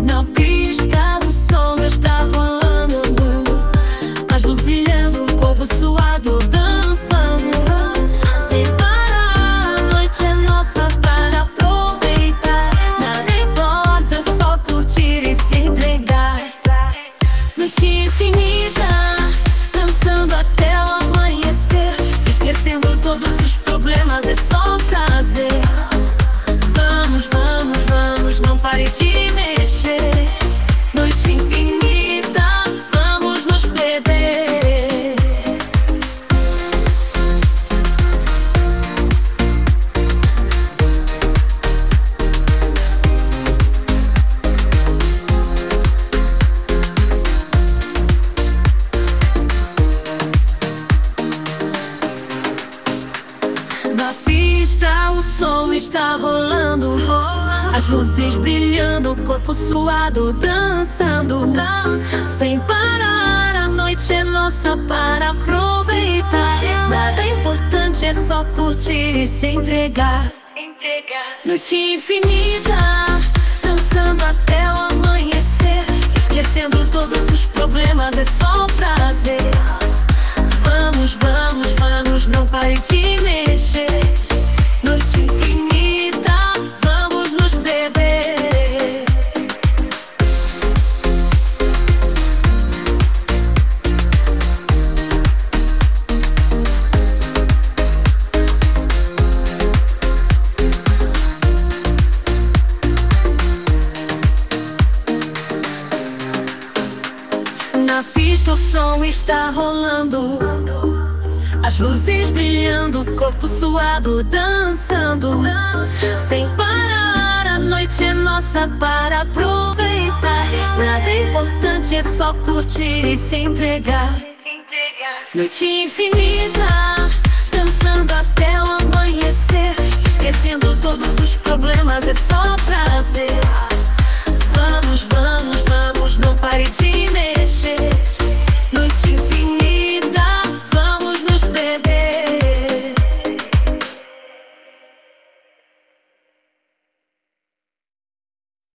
Na pista o som está rolando, as luzes brilhando, o corpo suado, dançando. Sem parar, a noite é nossa para aproveitar. Nada importa, só curtir e se entregar. Noite infinita, dançando até o amanhecer, esquecendo todos os problemas, é só prazer. Vamos, vamos, vamos, não pare de mexer. Noite infinita, vamos nos perder. Na pista o som está rolando, as luzes brilhando, o corpo suado, dançando. Sem parar, a noite é nossa para aproveitar. Nada importante, é só curtir e se entregar. Noite infinita, dançando até o amanhecer, esquecendo todos os problemas, é só prazer. Vamos, vamos, vamos, não pare de mexer. Noite infinita, vamos nos beber. Na pista o som está rolando, as luzes brilhando, o corpo suado, dançando. Sem parar, a noite é nossa para aproveitar. Nada importante, é só curtir e se entregar. Noite infinita, dançando até o amanhecer, esquecendo todos os problemas, é só prazer.